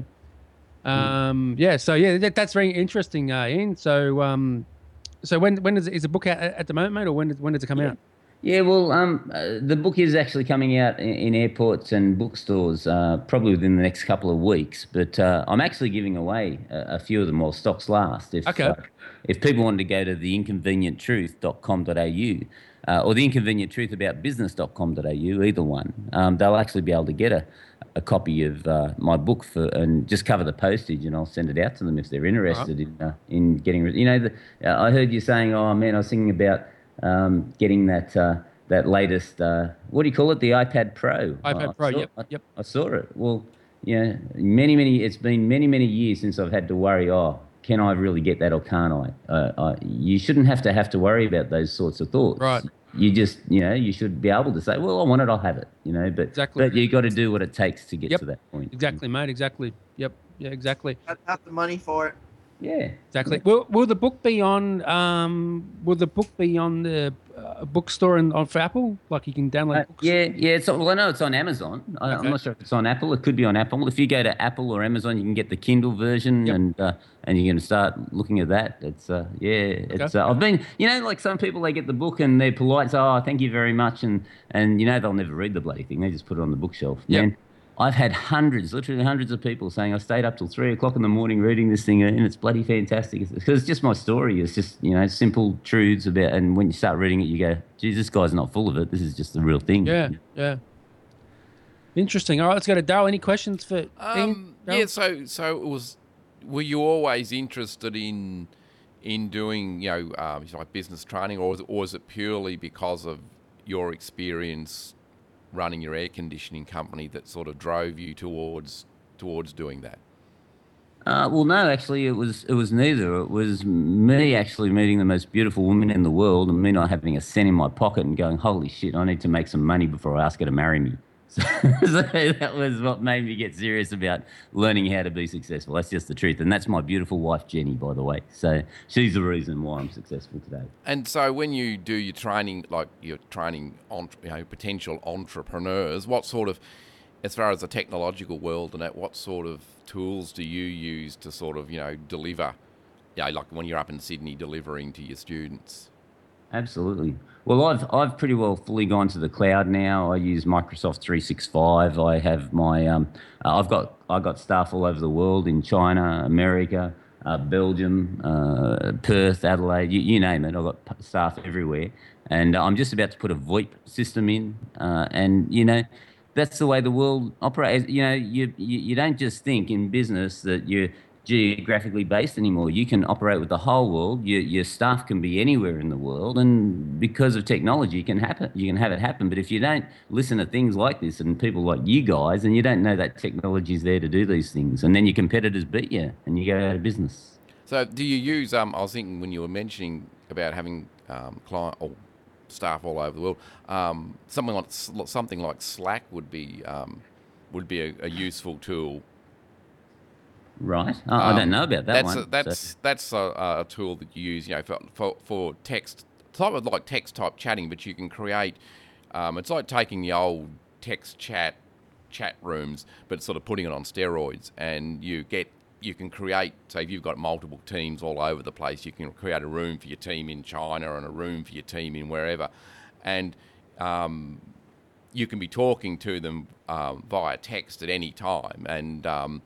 Um. Yeah. So yeah, that, that's very interesting, uh, Ian. So um, so when when is is the book out at at the moment, mate, or when does when does it come out? Yeah, well, um, uh, the book is actually coming out in, in airports and bookstores uh, probably within the next couple of weeks. But uh, I'm actually giving away a, a few of them while stocks last. If, Okay. uh, if people wanted to go to the inconvenient truth dot com dot a u uh, or the inconvenient truth about business dot com dot a u, either one, um, they'll actually be able to get a, a copy of uh, my book for and just cover the postage, and I'll send it out to them if they're interested in uh, in getting. You know, the, uh, I heard you saying, "Oh man, I was thinking about." Um, getting that uh, that latest uh, what do you call it? The iPad Pro. iPad I Pro, saw- yep, I, yep. I saw it. Well, yeah, many many. It's been many many years since I've had to worry. Oh, can I really get that or can't I? Uh, I you shouldn't have to have to worry about those sorts of thoughts. Right. You just you know you should be able to say, well, I want it, I'll have it. You know, but Exactly. but you got to do what it takes to get Yep. to that point. Exactly, mate. Exactly. Yep. Yeah. Exactly. I have the money for it. Yeah. Exactly. Will Will the book be on? Um. Will the book be on the uh, bookstore and on for Apple? Like you can download. Uh, books? yeah, yeah. It's on, well, I know it's on Amazon. I, Okay. I'm not sure if it's on Apple. It could be on Apple. If you go to Apple or Amazon, you can get the Kindle version, Yep. and uh, and you can start looking at that. It's uh, yeah. It's uh, I've been, you know, like some people, they get the book and they're polite, say, oh, thank you very much, and and you know they'll never read the bloody thing. They just put it on the bookshelf. Yep. Man, I've had hundreds, literally hundreds of people saying I stayed up till three o'clock in the morning reading this thing, and it's bloody fantastic. Because it's just my story. It's just, you know, simple truths about, and when you start reading it, you go, geez, this guy's not full of it. This is just the real thing. Yeah. Yeah. Interesting. All right, let's go to Dale. Any questions for Ian? Um, Dale? yeah, so so it was. Were you always interested in in doing you know um, like business training, or was, or was it purely because of your experience running your air conditioning company that sort of drove you towards towards doing that? Uh, well, no, actually, it was it was neither. It was me actually meeting the most beautiful woman in the world, and me not having a cent in my pocket, and going, "Holy shit, I need to make some money before I ask her to marry me." So, so that was what made me get serious about learning how to be successful. That's just the truth, and that's my beautiful wife, Jenny, by the way. So she's the reason why I'm successful today. And so when you do your training, like you're training on you know potential entrepreneurs, what sort of, as far as the technological world and that, what sort of tools do you use to sort of you know deliver, you know, like when you're up in Sydney delivering to your students? Absolutely. Well, I've I've pretty well fully gone to the cloud now. I use Microsoft three sixty-five. I have my um, uh, I've got I've got staff all over the world in China, America, uh, Belgium, uh, Perth, Adelaide, you, you name it. I've got p- staff everywhere. And I'm just about to put a VoIP system in. Uh, and, you know, that's the way the world operates. You know, you, you, you don't just think in business that you're geographically based anymore. You can operate with the whole world. Your, your staff can be anywhere in the world. And because of technology, you can happen, you can have it happen. But if you don't listen to things like this and people like you guys, and you don't know that technology is there to do these things, and then your competitors beat you and you go out of business. So do you use, um, I was thinking when you were mentioning about having um, client or staff all over the world, um, something like something like Slack would be um, would be a, a useful tool. Right. Oh, I don't know about that that's one. A, that's so. that's a, a tool that you use, you know, for for, for text, type of like text type chatting, but you can create. Um, it's like taking the old text chat chat rooms, but sort of putting it on steroids, and you get you can create. So if you've got multiple teams all over the place, you can create a room for your team in China and a room for your team in wherever, and um, you can be talking to them um, via text at any time, and um,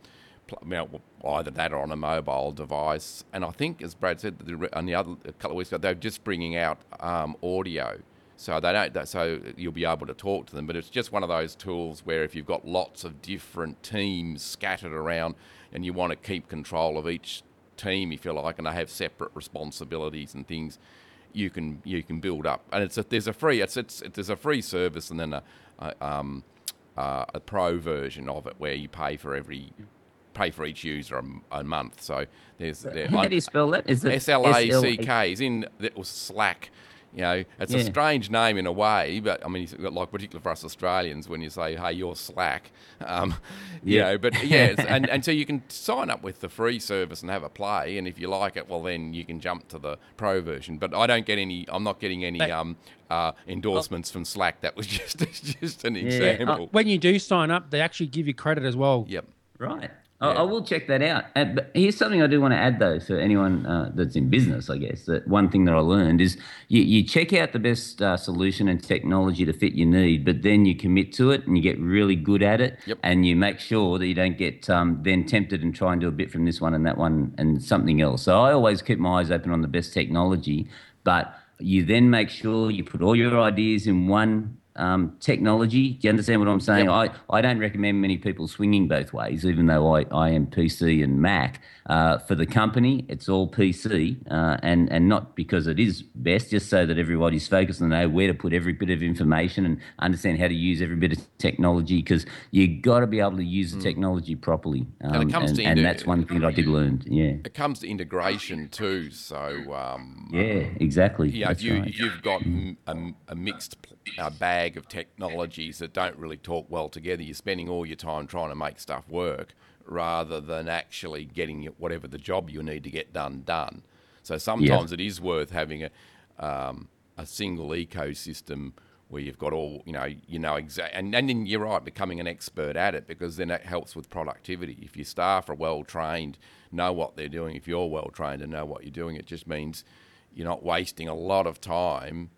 either that or on a mobile device. And I think, as Brad said, on the other a couple of weeks ago, they're just bringing out um, audio, so they don't. So you'll be able to talk to them. But it's just one of those tools where if you've got lots of different teams scattered around, and you want to keep control of each team, if you like, and they have separate responsibilities and things, you can you can build up. And it's a, there's a free it's it's it, there's a free service, and then a, a um uh, a pro version of it where you pay for every. pay for each user a, a month. So there's there, how do you spell that? Is it S L A C K? Is in it was Slack. You know, it's yeah. a strange name in a way, but I mean, it's like particularly for us Australians when you say, "Hey, you're Slack," um, you yeah. know. But yeah, and and so you can sign up with the free service and have a play, and if you like it, well, then you can jump to the pro version. But I don't get any. I'm not getting any um, uh, endorsements oh. from Slack. That was just just an yeah. example. When you do sign up, they actually give you credit as well. Yep. Right. Yeah. I will check that out. Uh, but here's something I do want to add, though, for anyone uh, that's in business, I guess. That one thing that I learned is you, you check out the best uh, solution and technology to fit your need, but then you commit to it and you get really good at it. Yep. And you make sure that you don't get um, then tempted and try and do a bit from this one and that one and something else. So I always keep my eyes open on the best technology, but you then make sure you put all your ideas in one Um, technology. Do you understand what I'm saying? Yep. I, I don't recommend many people swinging both ways, even though I, I am P C and Mac. Uh, for the company, it's all P C, uh, and, and not because it is best, just so that everybody's focused and know where to put every bit of information and understand how to use every bit of technology, because you got to be able to use the technology properly. Um, and it comes and, to and inter- that's one thing that I did learn, yeah. It comes to integration too, so... Um, yeah, exactly. Yeah, if, you, right. if you've got a, a mixed uh, bag of technologies that don't really talk well together, you're spending all your time trying to make stuff work rather than actually getting whatever the job you need to get done done. So sometimes yeah. it is worth having a um, a single ecosystem where you've got all, you know, you know exactly, and, and then you're right, becoming an expert at it, because then that helps with productivity. If your staff are well trained, know what they're doing, if you're well trained and know what you're doing, it just means you're not wasting a lot of time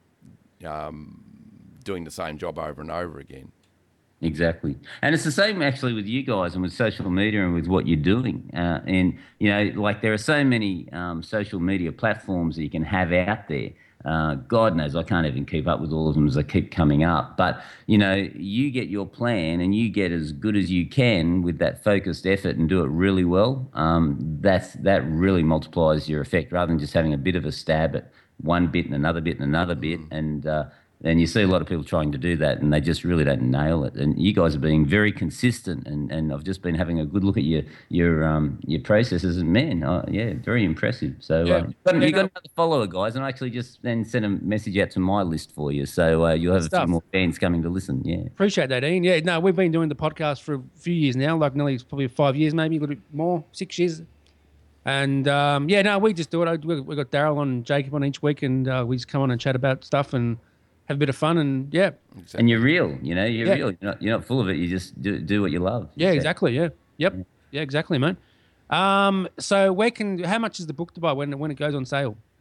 um, doing the same job over and over again. Exactly. And it's the same actually with you guys and with social media and with what you're doing. Uh, and, you know, like there are so many um, social media platforms that you can have out there. Uh, God knows I can't even keep up with all of them as they keep coming up. But, you know, you get your plan and you get as good as you can with that focused effort and do it really well. Um, that's, that really multiplies your effect rather than just having a bit of a stab at one bit and another bit and another bit. And, uh, And you see a lot of people trying to do that, and they just really don't nail it. And you guys are being very consistent, and, and I've just been having a good look at your your um your processes, and man, oh, yeah, very impressive. So yeah. uh, you got, yeah, you got no. another follower, guys, and I actually just then sent a message out to my list for you, so uh, you'll have Stuff. a few more fans coming to listen. Yeah, Appreciate that, Ian. Yeah, no, we've been doing the podcast for a few years now, like nearly probably five years, maybe a little bit more, six years. And um, yeah, no, we just do it. We we got Daryl and Jacob on each week, and uh, we just come on and chat about stuff and have a bit of fun, and yeah. Exactly. And you're real, you know, you're yeah. real. You're not, you're not full of it. You just do, do what you love. Yeah, so. exactly. Yeah. Yep. Yeah. yeah, exactly, mate. Um, so where can, how much is the book to buy when when it goes on sale?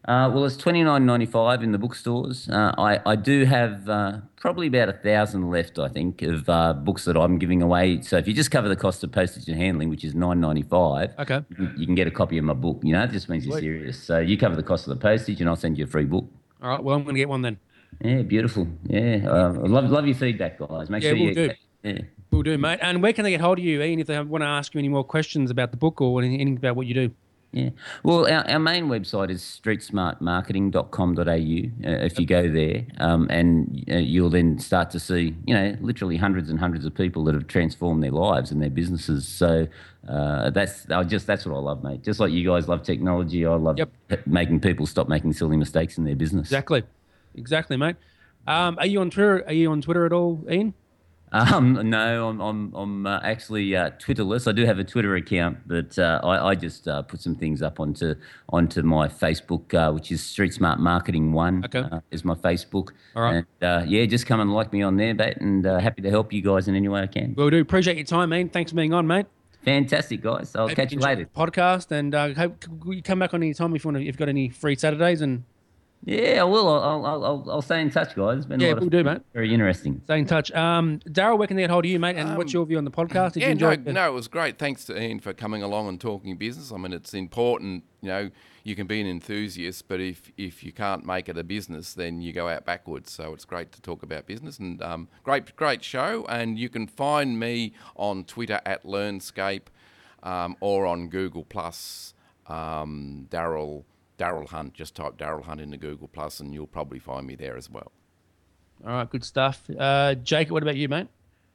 Uh, well, it's twenty nine ninety five in the bookstores. Uh, I I do have uh, probably about a thousand left, I think, of uh, books that I'm giving away. So if you just cover the cost of postage and handling, which is nine ninety five, Okay. you can, you can get a copy of my book. You know, it just means you're Sweet. serious. So you cover the cost of the postage, and I'll send you a free book. All right. Well, I'm going to get one then. Yeah, beautiful. Yeah, uh, I love love your feedback, guys. Make Yeah, sure we'll you. do. Yeah. We'll do, mate. And where can they get hold of you, Ian, if they want to ask you any more questions about the book or anything, anything about what you do? Yeah. Well, our, our main website is street smart marketing dot com dot a u. Uh, if you go there, um, and uh, you'll then start to see, you know, literally hundreds and hundreds of people that have transformed their lives and their businesses. So uh, that's I just that's what I love, mate. Just like you guys love technology, I love Yep. making people stop making silly mistakes in their business. Exactly. Exactly, mate. Um, are you on Twitter? Are you on Twitter at all, Ian? Um, no, I'm I'm I'm uh, actually uh, Twitterless. I do have a Twitter account, but uh, I, I just uh, put some things up onto onto my Facebook, uh, which is Street Smart Marketing One. Okay. Uh, is my Facebook. All right. And uh, yeah, just come and like me on there, mate, and uh, happy to help you guys in any way I can. Will do. Appreciate your time, Ian. Thanks for being on, mate. Fantastic, guys. I'll Hope catch you enjoy later. the podcast, and uh, hope you come back on any time if you want to, if you've got any free Saturdays, and Yeah, I will. I'll I'll I'll, I'll stay in touch, guys. It's been Yeah, a lot we'll of do, fun. mate. Very interesting. stay in touch. Um, Daryl, where can they get hold of you, mate? And what's your view on the podcast? Did Yeah, you no, enjoy it? no, it was great. Thanks to Ian for coming along and talking business. I mean, it's important, you know, you can be an enthusiast, but if, if you can't make it a business, then you go out backwards. So it's great to talk about business, and um, great, great show. And you can find me on Twitter at Learnscape, um, or on Google Plus, um, Daryl Daryl Hunt. Just type Daryl Hunt into Google Plus, and you'll probably find me there as well. All right, good stuff. Uh, Jacob, what about you, mate?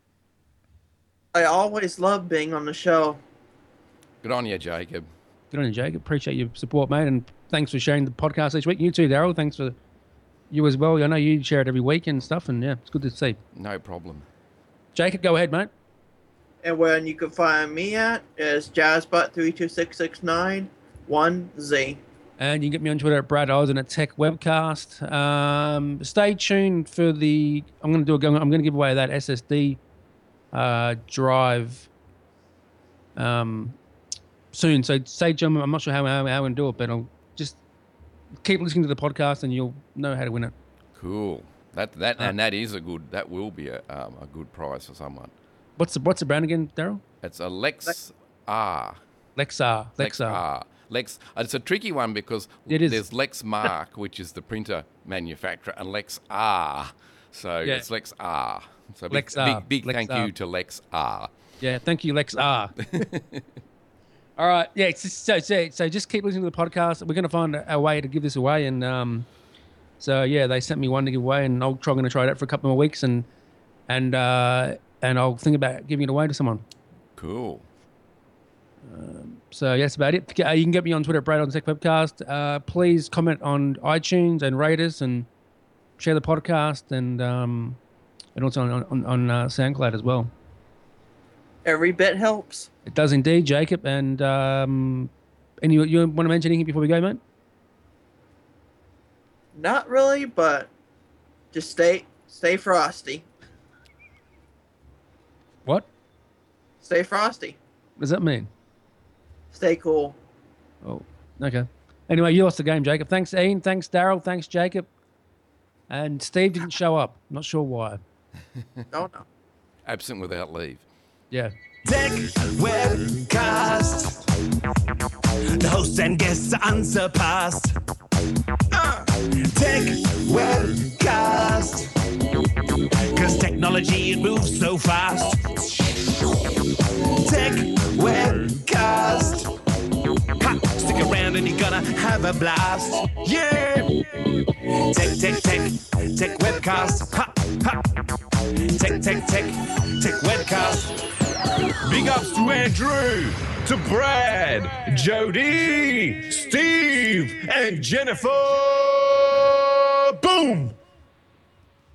I always love being on the show. Good on you, Jacob. Good on you, Jacob. Appreciate your support, mate, and thanks for sharing the podcast each week. You too, Daryl. Thanks for you as well. I know you share it every week and stuff, and yeah, it's good to see. No problem. Jacob, go ahead, mate. And when you can find me at is jazzbutt three two six six nine one Z. And you can get me on Twitter at Brad Oz and at Tech Webcast. Um, stay tuned for the. I'm going to do. A, I'm going to give away that S S D uh, drive um, soon. So stay tuned. I'm not sure how, how, how I'm going to do it, but I'll just keep listening to the podcast, and you'll know how to win it. Cool. That that and that is a good. That will be a um, a good prize for someone. What's the What's the brand again, Daryl? It's a Lex R. Lexar. Lex Lexar. R. Lex. It's a tricky one because It is. there's Lex Mark, which is the printer manufacturer, and Lex R. So Yeah. it's Lex R. So big, Lex R. big, big Lex thank R. you to Lex R. Yeah, thank you, Lex R. All right, yeah. it's just- So, so, so just keep listening to the podcast. We're going to find a, a way to give this away, and um, so yeah, they sent me one to give away, and I'll try. I'm going to try that for a couple more weeks, and and uh, and I'll think about giving it away to someone. Cool. So yeah, that's about it. Uh, you can get me on Twitter at Brad on Tech Webcast. Uh, please comment on iTunes and rate us, and share the podcast, and um, and also on on, on uh, SoundCloud as well. Every bit helps. It does indeed, Jacob. And um, and you, you want to mention anything before we go, mate? Not really, but just stay stay frosty. What? Stay frosty. What does that mean? Stay cool. Oh, okay. Anyway, you lost the game, Jacob. Thanks, Ian. Thanks, Daryl. Thanks, Jacob. And Steve didn't show up. Not sure why. Don't know. Absent without leave. Yeah. Tech Webcast. The hosts and guests are unsurpassed. Uh, Tech Webcast. Cause technology, it moves so fast. Tech Webcast. Ha, stick around and you're gonna have a blast. Yeah! Tech, tech, tech, Tech Webcast. Ha, ha. Tech, tech, tech, Tech Webcast. Big ups to Andrew, to Brad, Jody, Steve, and Jennifer.